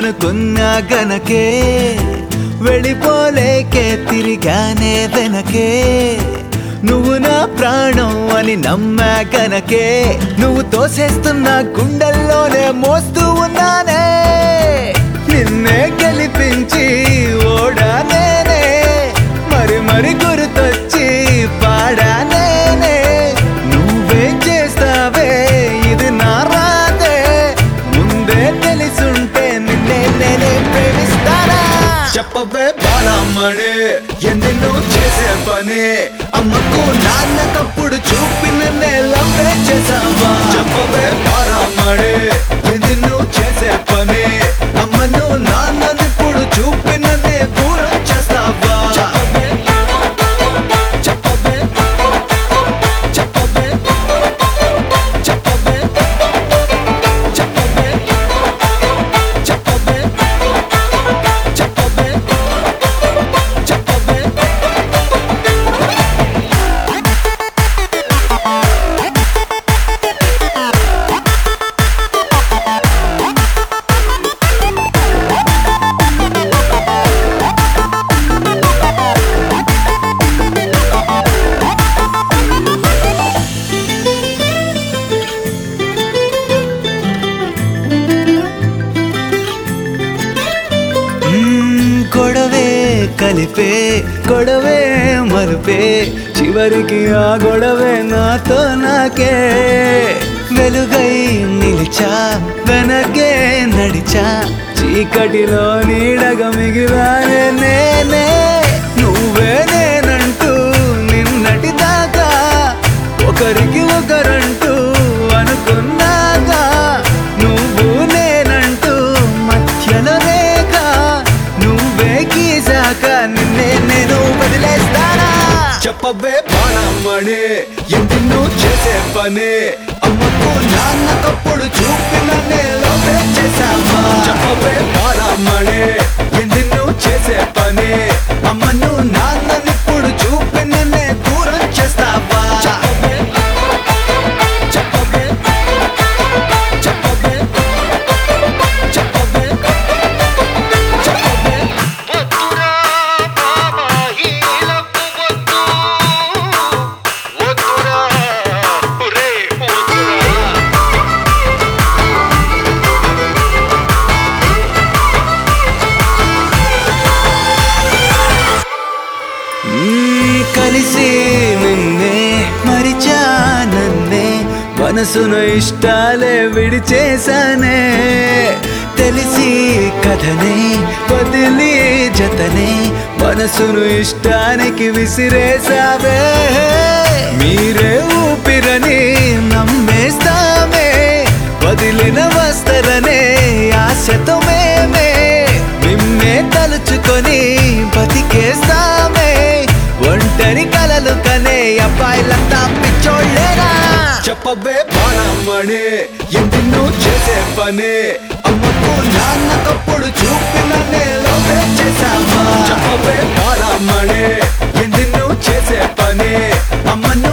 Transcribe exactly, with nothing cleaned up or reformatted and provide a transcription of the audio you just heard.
అనుకున్నా గనకే వెళ్ళిపోలేకే తిరిగానే వెనకే నువ్వు నా ప్రాణం అని నమ్మా గనకే నువ్వు తోసేస్తున్న గుండెల్లోనే మోస్తూ ఉన్నానే నిన్నే గెలిపించి ఓడా నేనే మరి మరి గుర్తొచ్చి పాడా నేనే నువ్వేం చేస్తావే ఇది నా రాదే ముందే తెలిసుంటే నిన్నే నేనే ప్రేమిస్తానా చెప్పవే బాలమ్మడే ఎన్నెన్నో చేసే పని అమ్మకు నాన్న తప్పుడు చూపిన నేలవే చేసావా చెప్పవే బాలమ్మడే ఎన్నెన్నో చేసే పని అమ్మను నాన్ననిప్పుడు చూపిన నే దూరం చేస్తావా చెప్పవే చెప్పవే చెప్పవే చెప్పవే చెప్పవే చెప్పవే చెప్పవే చెప్పవే గొడవే కలిపే గొడవే మరుపే చివరికి ఆ గొడవే నాతో నాకే వెలుగై నిలిచా వెనకే నడిచా చీకటిలో నీడగా మిగిలానే నేనే నువ్వే నేనంటూ నిన్నటి దాకా ఒకరికి ఒకరంటూ అనుకున్నాగా నువ్వు నేనంటూ మధ్యలో రేఖ నువ్వే గీసాక నిన్నే నేను వదిలేస్తానా చెప్పవే బాణమ్మడే ఎన్నెన్నో చేసే పని అమ్మకు నాన్న తప్పుడు చూపిన నేలవే చేసావా చెప్పవే బాణమ్మడే ఎన్నెన్నో చేసే పని అమ్మను నాన్ననిప్పుడు చూపిన నే దూరం చేస్తావా చెప్పవే చెప్పవే చెప్పవే చెప్పవే చెప్పవే వద్దురా బాబా హీలకు వద్దు వద్దురా ఒరే వద్దురా నీ కలిసి నిన్నే మరిచా నన్నే మనసును ఇష్టాలే విడిచేశానే తెలిసి కథనే వదిలి జతనే మనసును ఇష్టానికి విసిరేసావే మీరే ఊపిరని నమ్మేస్తామే వదిలిన వస్తరనే ఆశతో మేమే నిన్నే తలుచుకొని బతికేస్తామే ఒంటరి కలలు కనే అబ్బాయిలంతా పిచ్చోళ్ళేనా చెప్పవే బాణమ్మడే ఎన్నెన్నో చేసే పని అమ్మకు నాన్న తప్పుడు చూపిన నేలవే చేసావా చెప్పవే బాణమ్మడే ఎన్నెన్నో చేసే పని అమ్మ